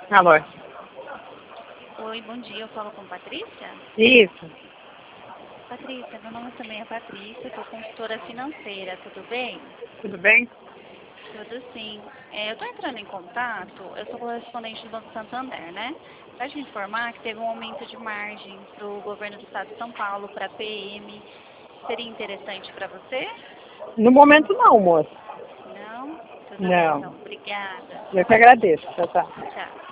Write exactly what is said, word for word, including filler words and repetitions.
Alô? Oi, bom dia. Eu falo com Patrícia? Isso. Patrícia, meu nome também é Patrícia, sou consultora financeira, tudo bem? Tudo bem? Tudo sim. É, eu estou entrando em contato, eu sou correspondente do Banco Santander, né? Para te informar que teve um aumento de margem para o governo do estado de São Paulo, para a P M. Seria interessante para você? No momento não, moço. Não? Tudo bem, então. Não. Obrigada. Eu que agradeço. Tchau, tchau. Tchau.